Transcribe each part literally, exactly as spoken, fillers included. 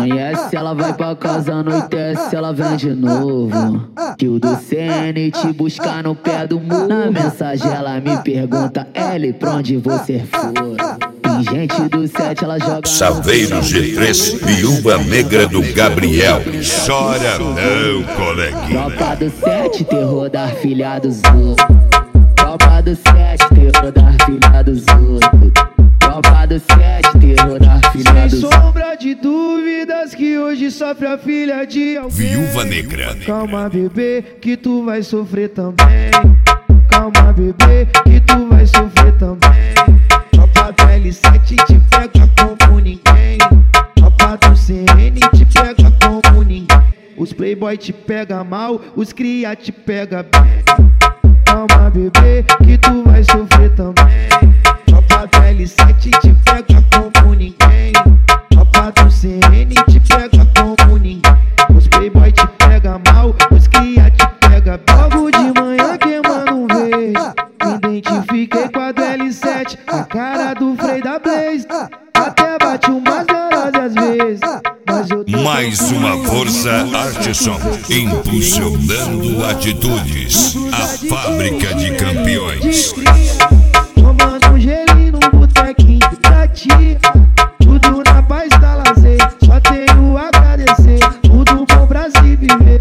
Conhece, ela vai pra casa, anoitece, ela vem de novo. Que o do C N te buscar no pé do muro. Na mensagem ela me pergunta, L, pra onde você for? Tem gente do sete, ela joga. Saveiro G três, Viúva Negra do Gabriel. Chora não, coleguinha. Tropa do sete, terror da filha dos outros. Tropa do sete, terror da filha dos outros. Tropa do sete, terror da filha dos outros. Sem sombra de dúvidas que hoje sofre a filha de alguém. Viúva Negra. Calma, bebê, que tu vai sofrer também. Calma, bebê, que tu vai sofrer também. Tropa do L sete te pega como ninguém. Tropa do C N te pega como ninguém. Os playboy te pega mal, os cria te pega bem. Calma, bebê, que tu vai sofrer também. Tropa do L sete te pega como ninguém. Tropa do C N te pega como ninguém. Os playboy te pega mal, os cria te pega bem. Logo de manhã queimando um verde, me identifiquei com a do L sete, a cara do Frei da Blaze. Até bate umas neurose às vezes, mas eu tô Mais uma força Arteson, impulsionando atitudes. A fábrica de campeões. tomando um gelinho num botequinho pra ti. Tudo na paz da lazer, só tenho a agradecer. Tudo bom pra se viver.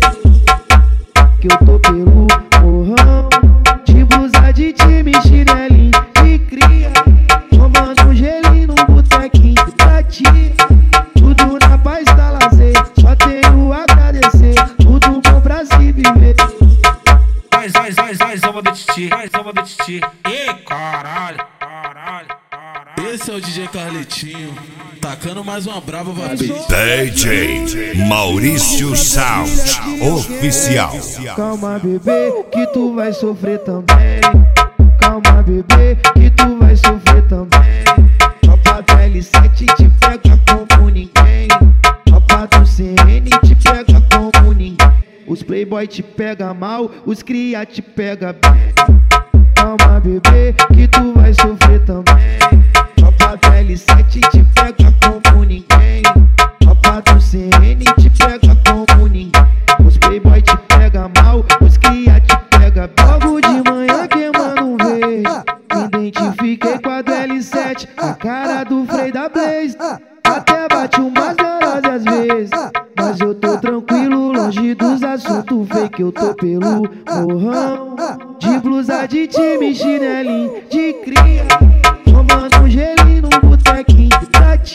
Que eu tô pelo morrão, de blusa de time, chinelinho de cria. Tomando um gelinho num botequinho pra ti. Tudo na paz da lazer, só tenho a agradecer. Tudo bom pra se viver. Mais, mais, mais, mais uma do Titi, mais uma do Titi. Ih, caralho, caralho, caralho. Esse é o D J Carletinho, tacando mais uma brava vapid. D J Maurício Sound Oficial. Calma, bebê, que tu vai sofrer também. Calma, bebê, que tu vai sofrer também. Tropa do L sete te pega como ninguém. Tropa do C N te pega como ninguém. Os playboy te pega mal, os cria te pega bem. Calma, bebê, que tu vai sofrer também. Tropa do L sete te pega como ninguém. Tropa do C N te pega como ninguém. Os playboy te pega mal, os cria te pega bem. Logo de manhã queimando um verde, me identifiquei com a do L sete, a cara do Frei da Blaze. Até bate umas neurose às vezes, mas eu tô tranquilo, longe dos assuntos fake. Eu tô pelo morrão, de blusa de time, chinelinho de cria. Tomando um gelinho num botequinho pra ti.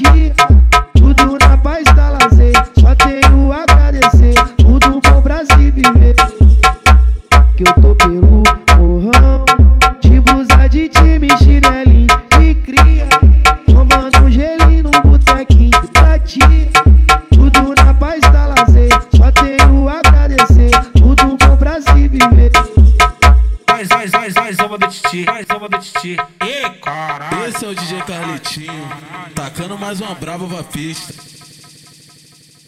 Tudo na paz da lazer, só tenho a agradecer. Tudo bom pra se viver. Que eu tô pelo morrão, de blusa de time, chinelinho de cria. Tomando um gelinho num botequinho pra ti. Tudo na paz da lazer, só tenho a agradecer. Tudo bom pra se viver. Mais, mais, mais, mais uma do Titi, mais uma do Titi. Ih, caralho. Esse é o D J Carletinho, tacando mais uma brava vapista.